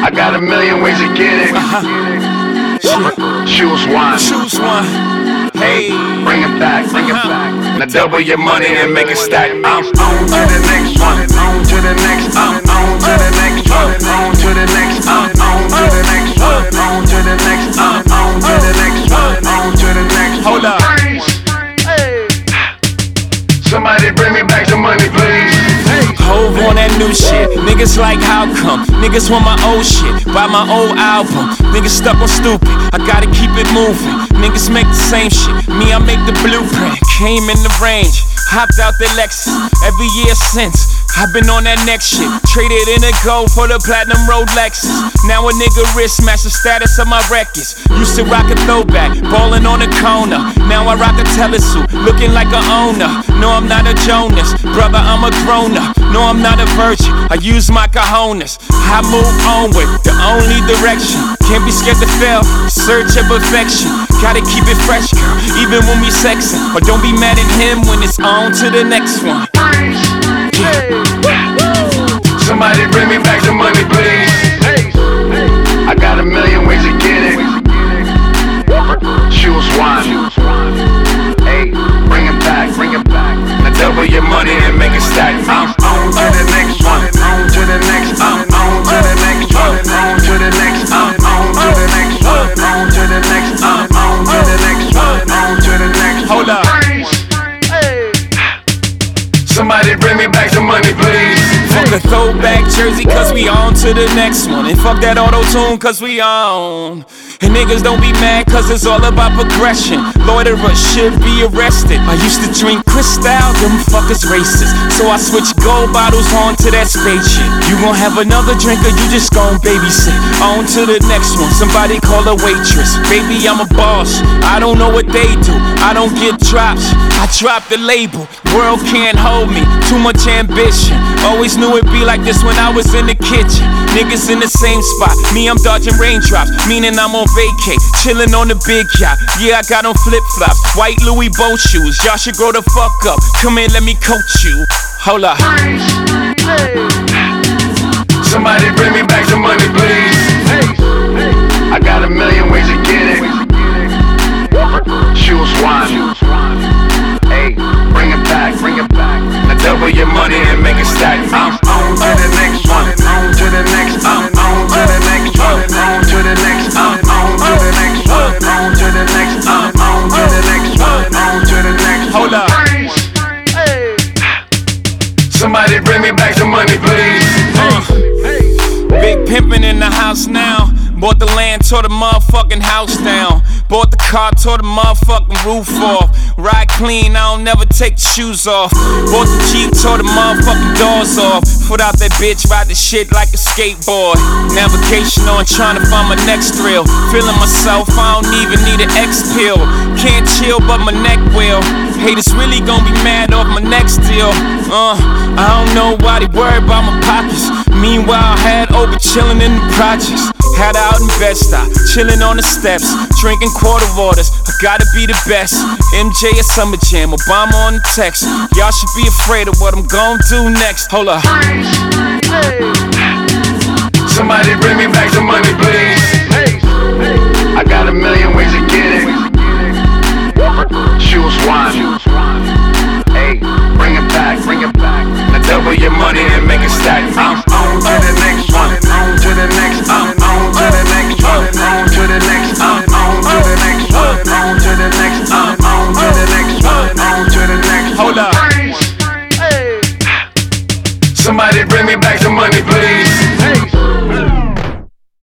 I got a million ways to get it. Choose one. Choose one. Hey, bring it back, bring it back. Now double your money and make it stack. I'm on to the next one, on to the next, on to the next one, on to the next, on to the next one, on to the next, on to the next one, on to the next. Hold up. Somebody bring me back some money, please. Hove on that new shit. Niggas like how come? Niggas want my old shit. Buy my old album. Niggas stuck on stupid. I gotta keep it moving. Niggas make the same shit. Me, I make the blueprint. Came in the range. Hopped out the Lexus. Every year since, I've been on that next shit. Traded in a gold for the platinum Rolexes. Now a nigga wrist match the status of my records. Used to rock a throwback, ballin' on the corner. Now I rock a telesuit, looking like a owner. No, I'm not a Jonas, brother, I'm a grown-up. No, I'm not a virgin, I use my cojones. I move onward, the only direction. Can't be scared to fail, search of perfection. Gotta keep it fresh, girl, even when we sexin'. Or don't be mad at him when it's on to the next one. Somebody bring me back some money, please. I got a million ways to get it. Choose one. Hey, bring it back, bring it back. Now double your money and make it stack. I'm on to the next one, on to the next, on to the next one, on to the next, on to the next one, on to the next, on to the next one, on to the next. Hold up. Somebody bring me back some money, please. Fuck a throwback jersey, cause we on to the next one. And fuck that auto-tune, cause we on. And niggas don't be mad, cause it's all about progression. Loiterers should be arrested. I used to drink Cristal, them fuckers racist. So I switched gold bottles on to that spaceship. You gon' have another drink or you just gon' babysit. On to the next one, somebody call a waitress. Baby, I'm a boss, I don't know what they do. I don't get drops, I drop the label. World can't hold me, too much ambition. Always knew it'd be like this when I was in the kitchen. Niggas in the same spot, me I'm dodging raindrops. Meaning I'm on vacay, chillin' on the big yacht. Yeah, I got on flip-flops, white Louis boat shoes. Y'all should grow the fuck up, come in, let me coach you. Hold up. Somebody bring me back some money, please. I got a million ways to get it. Choose one. Hey, bring it back, bring it back. Now double your money and make it stack. I'm on to the next one, on to the next, on to the next one, on to the next, on to the next one, on to the next, on to the next one, on to the next. Hold up. Somebody bring me back some money, please. Big pimpin' in the house now. Bought the land, tore the motherfucking house down. Bought the car, tore the motherfucking roof off. Ride clean, I don't never take the shoes off. Bought the Jeep, tore the motherfucking doors off. Foot out that bitch, ride the shit like a skateboard. Navigation on, trying to find my next thrill. Feeling myself, I don't even need an X pill. Can't chill, but my neck will. Haters really gon' be mad off my next deal. I don't know why they worry about my pockets. Meanwhile, had over chillin' in the projects. Had out in Bed-Stuy, chillin' on the steps, drinking quarter waters. I gotta be the best. MJ at Summer Jam, Obama on the text. Y'all should be afraid of what I'm gon' do next. Hold up. Somebody bring me back some money, please. I got a million ways to get it. Choose one. Hey, bring it back, bring it back. Now double your money and make it stack. I'm on to the next one, on to the next, on to the next one, on to the next, on to the next one, on to the next, on to the next one, on to the next. Hold up. Somebody bring me back some money, please.